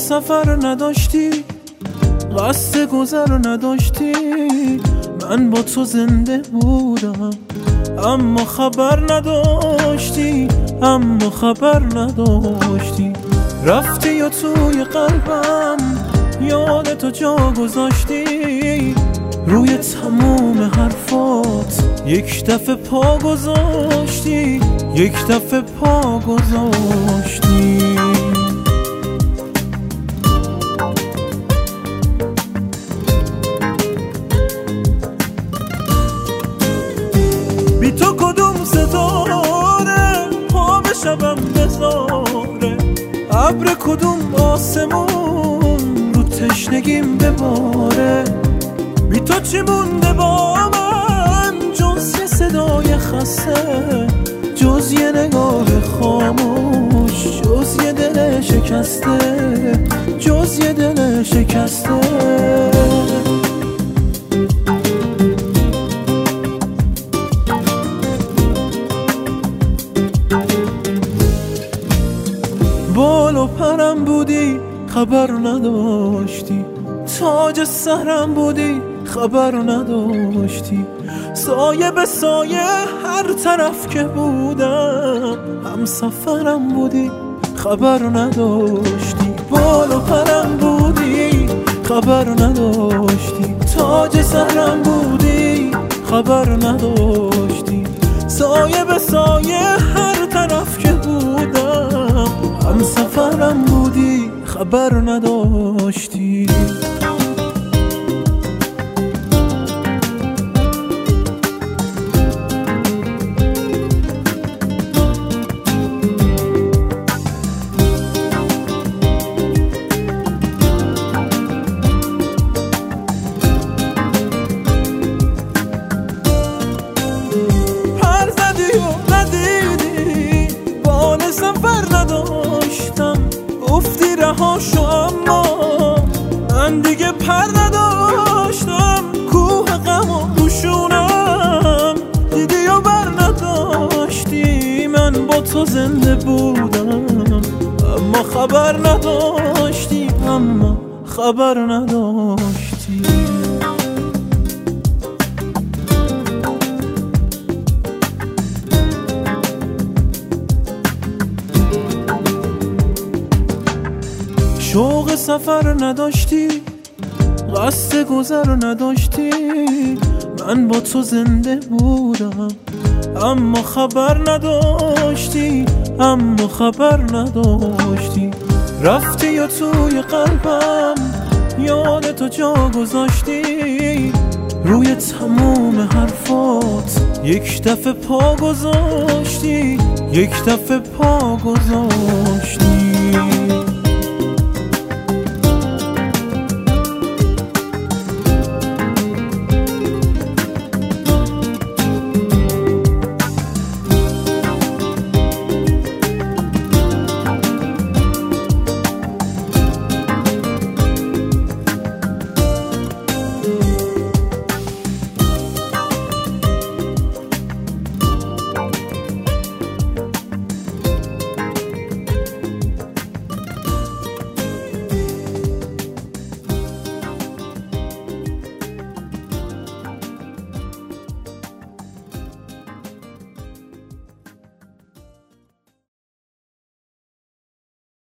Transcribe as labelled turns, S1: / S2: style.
S1: سفر نداشتی، قصد گذر نداشتی، من با تو زنده بودم اما خبر نداشتی، اما خبر نداشتی. رفتی یا توی قلبم یاد تو جا گذاشتی، روی تموم حرفات یک دفعه پا گذاشتی، یک دفعه پا گذاشتی. بی تو کدوم ستاره پا به شبم بذاره، ابر کدوم آسمون رو تشنگیم بباره. بی تو چی مونده با من جز یه صدای خسته، جز یه نگاه خاموش، جز یه دل شکسته، جز یه دل شکسته. بال و پرم بودی خبر نداشتی، تاج سرم بودی خبر نداشتی، سایه به سایه هر طرف که بودم هم سفرم بودی خبر نداشتی. بال و پرم بودی خبر نداشتی، تاج سرم بودی خبر نداشتی، سایه به سایه هر طرف که بودم هم سفرم بودی خبر نداشتی. گفتی رهاشو اما من دیگه پر نداشتم، کوه غم و دوشونم دیدی و بر نداشتی. من با تو زنده بودم اما خبر نداشتی، اما خبر نداشتی. شوق سفر نداشتی، قصد گذر نداشتی، من با تو زنده بودم اما خبر نداشتی، اما خبر نداشتی. رفتی یا توی قلبم یاد تو جا گذاشتی، روی تموم حرفات یک دفعه پا گذاشتی، یک دفعه پا گذاشتی.